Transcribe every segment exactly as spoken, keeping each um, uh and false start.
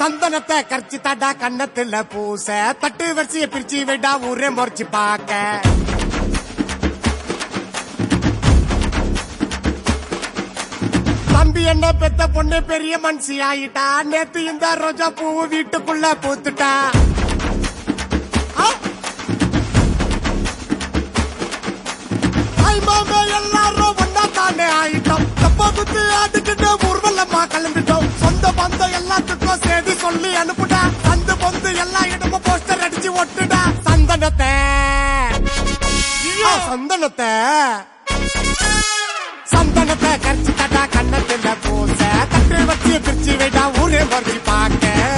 சந்தனத்தை கரைச்சி தாடா கண்ணத்துல பூச தட்டு வரிசைய பிரிச்சு விடா ஊரே முறைச்சு பாக்க தம்பி என்ன பெத்த பொண்ணு பெரிய மனுஷி ஆயிட்டா நேத்து இந்த ரோஜா பூ வீட்டுக்குள்ள பூத்துட்டா மாமே எல்லாரும் ஒன்னா தானே ஆயிட்டோம் தப்பா குத்து ஆட்டுக்கிட்டு ஊர்வலமா கலந்துட்டோம் சொந்த பந்தம் எல்லாத்துக்கும் செய்தி சொல்லி அனுப்புடா சந்து பொந்து எல்லா இடமும் போஸ்டர் அடிச்சு ஒட்டுடா சந்தனத்தை சந்தனத்தை சந்தனத்தை கரைச்சி தட்டா கண்ணத்துல பூச தட்டு வச்சு பிரிச்சு விடா ஊரே வரைச்சி பாக்க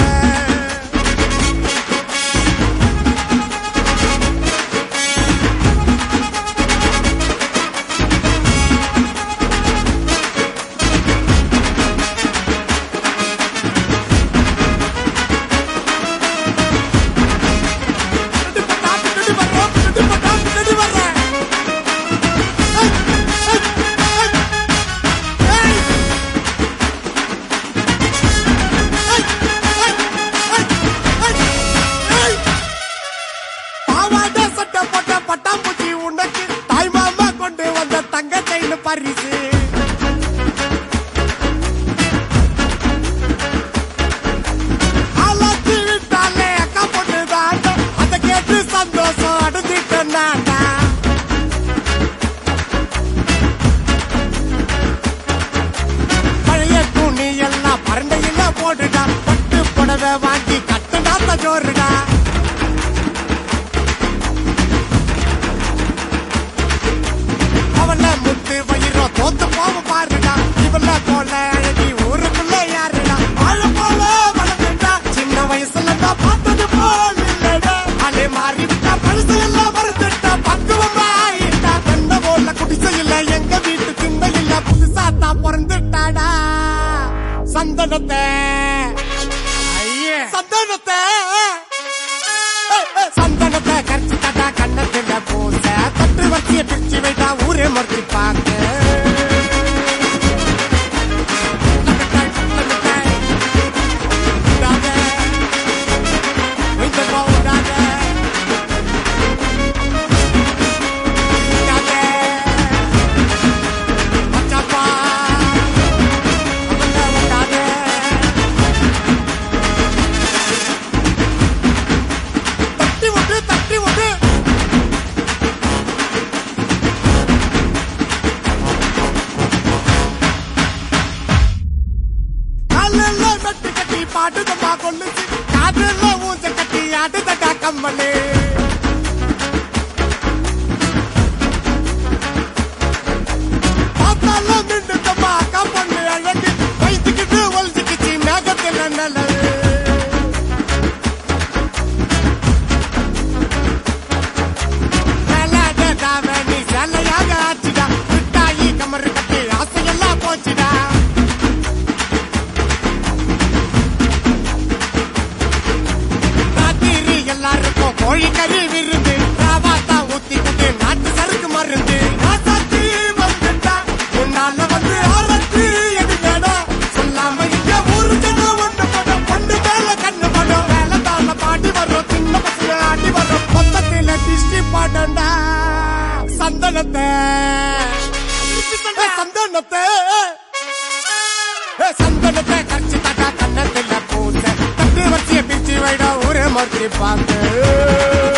பட்டாம்பூச்சி உனக்கு தாய் மாமா கொண்டு வந்த தங்க கையில் பரிசு ஆளாச்சி விட்டாலே அக்கா பொண்ணு தாண்டா அதை கேட்டு சந்தோஷம் அடைஞ்சிட்டு நாண்டா பழைய துணி எல்லாம் பரண்டையில போட்டுடா பட்டு புடவை வாங்கி கட்டுனா தஜோருடா முத்து வயிறோம் தோத்து போவ பாருடா இவள போல அழகி ஊருக்குள்ள யாருடா வாழ போல வளர்ந்துட்டா சின்ன வயசுல தான் பார்த்தது போல் இல்லடா அலே மாறி விட்டா பழுசு எல்லாம் மறந்துட்டா பக்குவமா ஆயிட்டா எந்த போல குடிசை இல்ல எங்க வீட்டு சின்ன இல்ல புதுசா தான் பிறந்துட்டாடா சந்தனத்தை சந்தனத்தை சந்தனத்தை கரைச்சி தட்டா கண்ணத்துல பூச தட்டு வச்சிய பிரிச்சு வைட்டா ஊரே மறைச்சு பாக்க பாட்டுதமா கொள்ளுச்சு காதுல ஊஞ்ச கட்டி ஆடுதடா கம்மலே பார்த்தாலும் நின்றுதமா அக்கா பொண்ணு அழகு வைத்துக்கிட்டு ஒழிச்சுக்கிச்சு மேகத்துல நல்லது வேலையாடா நீ சேலையாக ஆச்சுடா விட்டாயி கமரு கட்டி ஆசையெல்லாம் போச்சுடா எல்லாருக்கும் கோழிக்கறி விருந்து ராவாத்தா ஊத்தி குட்டு நாட்டு சருக்கு மருந்து ராசாத்தி வந்துட்டா உன்னால வந்து ஆரத்தி எடுக்கடா சொல்லாம இங்க ஊரு ஜனம் ஒண்ணு படம் பொண்ணு மேல கண்ணு படம் வேலை தாள பாடி வரும் சின்ன பசங்க ஆடி வரும் மொத்தத்தில திஷ்டி பாடண்டா சந்தனத்தை சந்தனத்தை சந்தனத்தை கரைச்சி தட்டா கண்ணத்துல பூச தட்டு வச்சிய பிரிச்சு வைடா ஊரே மறைச்சு பார்த்து